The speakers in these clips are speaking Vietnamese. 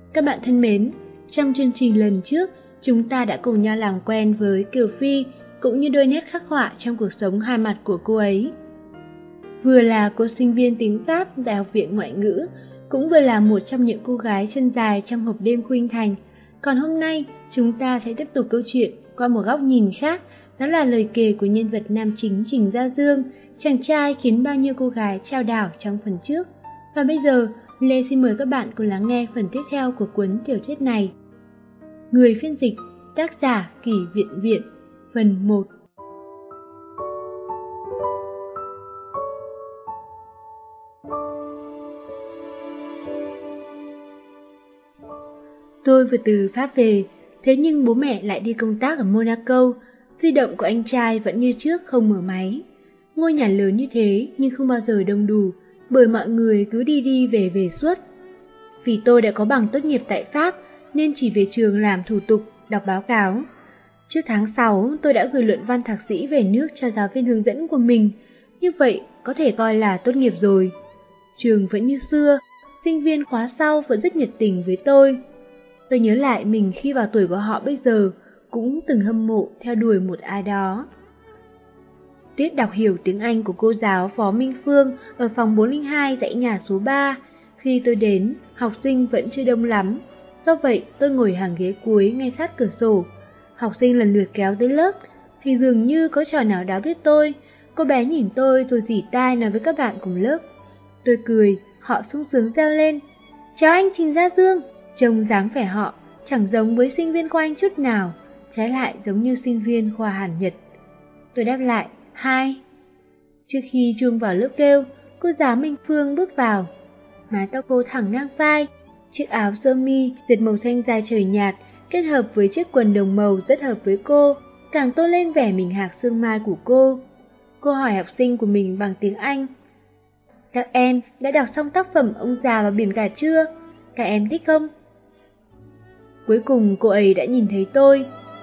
Các bạn thân mến, trong chương trình lần trước, chúng ta đã cùng nhau làm quen với Kiều Phi, cũng như đôi nét khắc họa trong cuộc sống hai mặt của cô ấy. Vừa là cô sinh viên tiếng Pháp Đại học Viện Ngoại ngữ, cũng vừa là một trong những cô gái chân dài trong hộp đêm Khuynh Thành. Còn hôm nay, chúng ta sẽ tiếp tục câu chuyện qua một góc nhìn khác, đó là lời kể của nhân vật nam chính Trình Gia Dương, chàng trai khiến bao nhiêu cô gái trao đảo trong phần trước. Và bây giờ, Lê xin mời các bạn cùng lắng nghe phần tiếp theo của cuốn tiểu thuyết này. Người phiên dịch, tác giả Kỷ Viện Viện, phần 1. Tôi vừa từ Pháp về, thế nhưng bố mẹ lại đi công tác ở Monaco, di động của anh trai vẫn như trước không mở máy. Ngôi nhà lớn như thế nhưng không bao giờ đông đủ, bởi mọi người cứ đi đi về về suốt. Vì tôi đã có bằng tốt nghiệp tại Pháp nên chỉ về trường làm thủ tục, đọc báo cáo. Trước tháng 6 tôi đã gửi luận văn thạc sĩ về nước cho giáo viên hướng dẫn của mình, như vậy có thể coi là tốt nghiệp rồi. Trường vẫn như xưa, sinh viên khóa sau vẫn rất nhiệt tình với tôi. Tôi nhớ lại mình khi vào tuổi của họ bây giờ, cũng từng hâm mộ theo đuổi một ai đó. Tiết đọc hiểu tiếng Anh của cô giáo Phó Minh Phương ở phòng 402 dãy nhà số 3. Khi tôi đến, học sinh vẫn chưa đông lắm. Do vậy, tôi ngồi hàng ghế cuối ngay sát cửa sổ. Học sinh lần lượt kéo tới lớp, thì dường như có trò nào đó biết tôi. Cô bé nhìn tôi rồi rỉ tai nói với các bạn cùng lớp. Tôi cười, họ sung sướng reo lên. Chào anh Trình Gia Dương! Trông dáng vẻ họ chẳng giống với sinh viên khoa Anh chút nào, trái lại giống như sinh viên khoa Hàn Nhật. Tôi đáp lại, hi. Trước khi chuông vào lớp kêu, cô giáo Minh Phương bước vào. Mái tóc cô thẳng ngang vai, chiếc áo sơ mi dệt màu xanh da trời nhạt kết hợp với chiếc quần đồng màu rất hợp với cô, càng tôn lên vẻ mình hạc xương mai của cô. Cô hỏi học sinh của mình bằng tiếng Anh. Các em đã đọc xong tác phẩm Ông già và biển cả chưa? Các em thích không? Cuối cùng cô ấy đã nhìn thấy tôi.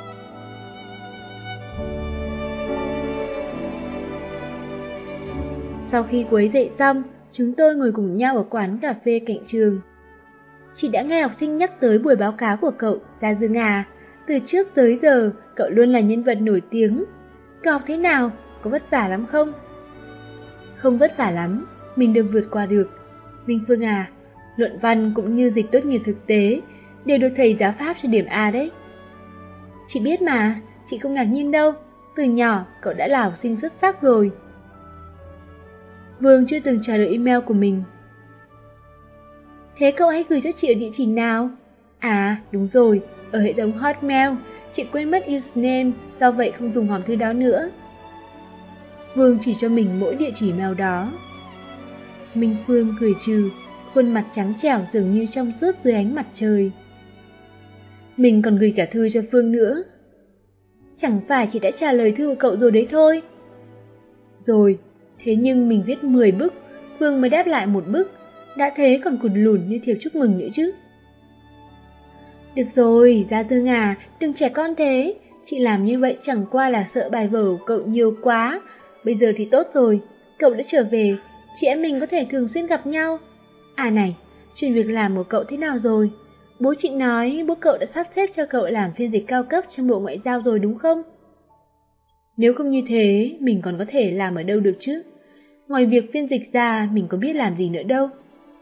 Sau khi cô ấy dậy xong, chúng tôi ngồi cùng nhau ở quán cà phê cạnh trường. Chị đã nghe học sinh nhắc tới buổi báo cáo của cậu, Gia Dương à. Từ trước tới giờ, cậu luôn là nhân vật nổi tiếng. Cậu học thế nào? Có vất vả lắm không? Không vất vả lắm, mình được vượt qua được. Minh Phương à, luận văn cũng như dịch tốt nghiệp thực tế đều được thầy giáo Pháp cho điểm A đấy. Chị biết mà, chị không ngạc nhiên đâu. Từ nhỏ, cậu đã là học sinh xuất sắc rồi. Vương chưa từng trả lời email của mình. Thế cậu hãy gửi cho chị ở địa chỉ nào? À, đúng rồi, ở hệ thống Hotmail. Chị quên mất username, do vậy không dùng hòm thư đó nữa. Vương chỉ cho mình mỗi địa chỉ mail đó. Minh Phương cười trừ, khuôn mặt trắng trẻo dường như trong suốt dưới ánh mặt trời. Mình còn gửi cả thư cho Phương nữa. Chẳng phải chị đã trả lời thư của cậu rồi đấy thôi. Rồi, thế nhưng mình viết 10 bức, Phương mới đáp lại 1 bức. Đã thế còn cùn lủn như thiệp chúc mừng nữa chứ. Được rồi, Gia Dương à, đừng trẻ con thế. Chị làm như vậy chẳng qua là sợ bài vở của cậu nhiều quá. Bây giờ thì tốt rồi, cậu đã trở về, chị em mình có thể thường xuyên gặp nhau. À này, chuyện việc làm của cậu thế nào rồi? Bố chị nói bố cậu đã sắp xếp cho cậu làm phiên dịch cao cấp trong Bộ Ngoại giao rồi đúng không? Nếu không như thế, mình còn có thể làm ở đâu được chứ? Ngoài việc phiên dịch ra, mình có biết làm gì nữa đâu.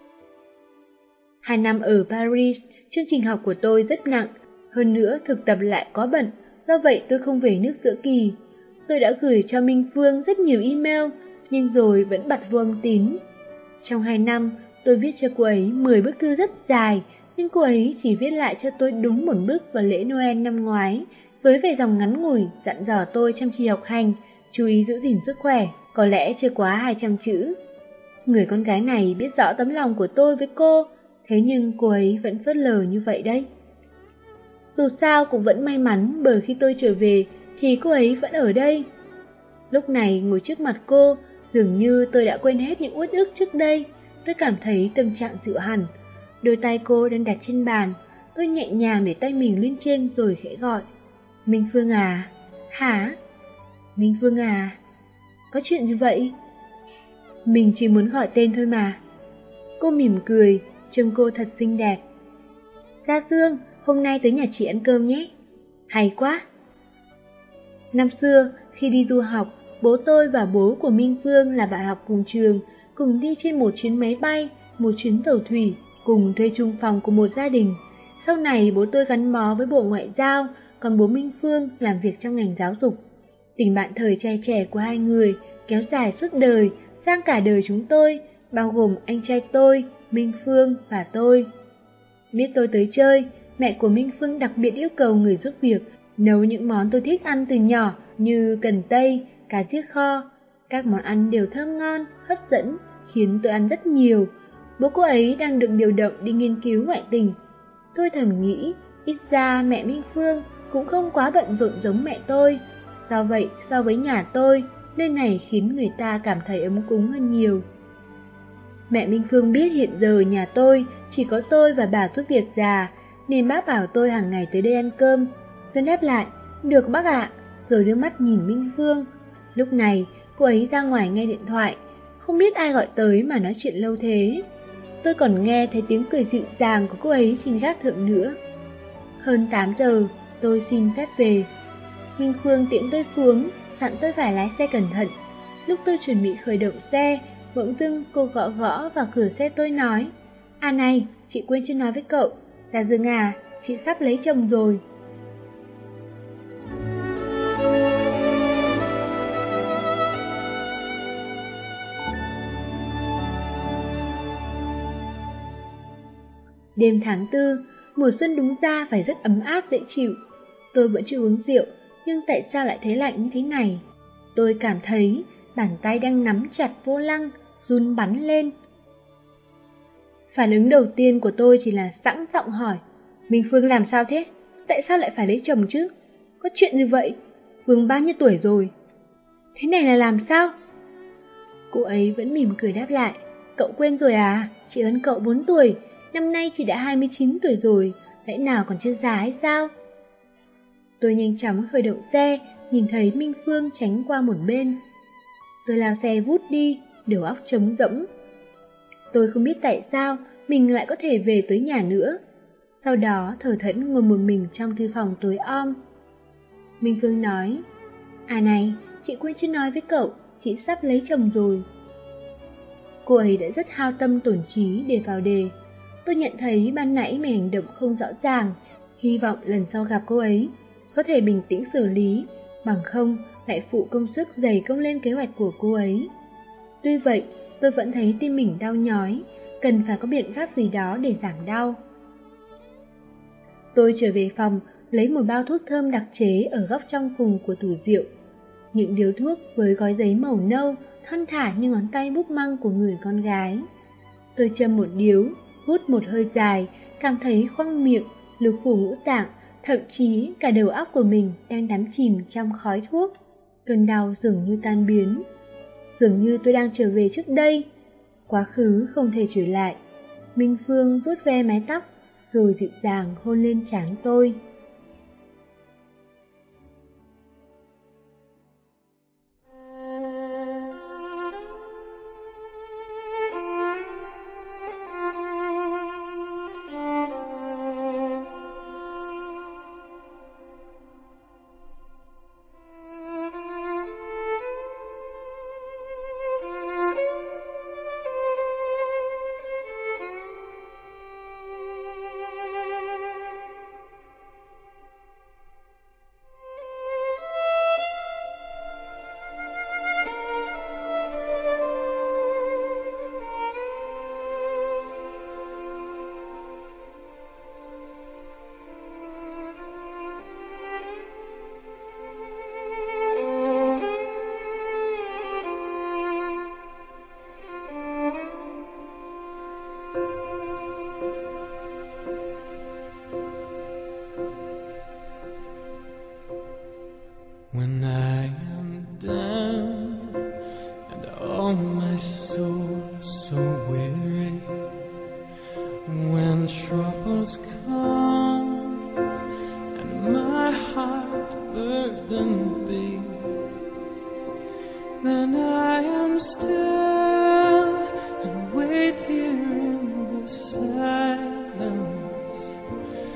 2 năm ở Paris, chương trình học của tôi rất nặng, hơn nữa thực tập lại quá bận, do vậy tôi không về nước giữa kỳ. Tôi đã gửi cho Minh Phương rất nhiều email, nhưng rồi vẫn bặt vô âm tín. Trong 2 năm, tôi viết cho cô ấy 10 bức thư rất dài, nhưng cô ấy chỉ viết lại cho tôi đúng 1 bức vào lễ Noel năm ngoái, với vài dòng ngắn ngủi dặn dò tôi chăm chỉ học hành, chú ý giữ gìn sức khỏe, có lẽ chưa quá 200 chữ. Người con gái này biết rõ tấm lòng của tôi với cô, thế nhưng cô ấy vẫn phớt lờ như vậy đấy. Dù sao cũng vẫn may mắn bởi khi tôi trở về thì cô ấy vẫn ở đây. Lúc này ngồi trước mặt cô, dường như tôi đã quên hết những uất ức trước đây. Tôi cảm thấy tâm trạng dịu hẳn. Đôi tay cô đang đặt trên bàn, tôi nhẹ nhàng để tay mình lên trên rồi khẽ gọi. Minh Phương à? Hả? Minh Phương à? Có chuyện gì vậy? Mình chỉ muốn gọi tên thôi mà. Cô mỉm cười, trông cô thật xinh đẹp. Gia Dương, hôm nay tới nhà chị ăn cơm nhé. Hay quá. Năm xưa, khi đi du học, bố tôi và bố của Minh Phương là bạn học cùng trường, cùng đi trên một chuyến máy bay, một chuyến tàu thủy, cùng thuê chung phòng của một gia đình. Sau này bố tôi gắn bó với Bộ Ngoại giao, còn bố Minh Phương làm việc trong ngành giáo dục. Tình bạn thời trai trẻ của hai người kéo dài suốt đời, sang cả đời chúng tôi, bao gồm anh trai tôi, Minh Phương và tôi. Biết tôi tới chơi, mẹ của Minh Phương đặc biệt yêu cầu người giúp việc nấu những món tôi thích ăn từ nhỏ như cần tây, cá chiếc kho. Các món ăn đều thơm ngon, hấp dẫn, khiến tôi ăn rất nhiều. Bố cô ấy đang được điều động đi nghiên cứu ngoại tình. Tôi thầm nghĩ, ít ra mẹ Minh Phương cũng không quá bận rộn giống mẹ tôi. Do vậy, so với nhà tôi, nơi này khiến người ta cảm thấy ấm cúng hơn nhiều. Mẹ Minh Phương biết hiện giờ nhà tôi chỉ có tôi và bà giúp việc già, nên bác bảo tôi hàng ngày tới đây ăn cơm. Tôi đáp lại, được bác ạ, rồi đưa mắt nhìn Minh Phương. Lúc này, cô ấy ra ngoài nghe điện thoại, không biết ai gọi tới mà nói chuyện lâu thế. Tôi còn nghe thấy tiếng cười dịu dàng của cô ấy trên gác thượng nữa. Hơn 8 giờ, tôi xin phép về. Minh Phương tiễn tôi xuống, dặn tôi phải lái xe cẩn thận. Lúc tôi chuẩn bị khởi động xe, bỗng dưng cô gõ gõ vào cửa xe tôi nói, à này, chị quên chưa nói với cậu, Gia Dương à, chị sắp lấy chồng rồi. Đêm tháng 4, mùa xuân đúng ra phải rất ấm áp dễ chịu. Tôi vẫn chưa uống rượu, nhưng tại sao lại thấy lạnh như thế này? Tôi cảm thấy bàn tay đang nắm chặt vô lăng, run bắn lên. Phản ứng đầu tiên của tôi chỉ là sẵn giọng hỏi, Minh Phương làm sao thế? Tại sao lại phải lấy chồng chứ? Có chuyện như vậy? Phương bao nhiêu tuổi rồi? Thế này là làm sao? Cô ấy vẫn mỉm cười đáp lại, cậu quên rồi à? Chị hơn cậu 4 tuổi, năm nay chị đã 29 tuổi rồi, lẽ nào còn chưa già hay sao? Tôi nhanh chóng khởi động xe, nhìn thấy Minh Phương tránh qua một bên. Tôi lao xe vút đi, đầu óc trống rỗng. Tôi không biết tại sao mình lại có thể về tới nhà nữa. Sau đó thở thẫn ngồi một mình trong thư phòng tối om. Minh Phương nói, à này, chị quên chưa nói với cậu, chị sắp lấy chồng rồi. Cô ấy đã rất hao tâm tổn trí để vào đề. Tôi nhận thấy ban nãy mình hành động không rõ ràng, hy vọng lần sau gặp cô ấy có thể bình tĩnh xử lý, bằng không lại phụ công sức dày công lên kế hoạch của cô ấy. Tuy vậy, tôi vẫn thấy tim mình đau nhói, cần phải có biện pháp gì đó để giảm đau. Tôi trở về phòng, lấy một bao thuốc thơm đặc chế ở góc trong cùng của tủ rượu. Những điếu thuốc với gói giấy màu nâu, thon thả như ngón tay búp măng của người con gái. Tôi châm một điếu, hút một hơi dài, cảm thấy khoang miệng, lục phủ ngũ tạng, thậm chí cả đầu óc của mình đang đắm chìm trong khói thuốc. Cơn đau dường như tan biến. Dường như tôi đang trở về trước đây. Quá khứ không thể trở lại. Minh Phương vuốt ve mái tóc, rồi dịu dàng hôn lên trán tôi. When I am down and all my soul so weary, when troubles come and my heart burdened be, then I am still and wait here in the silence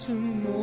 tomorrow.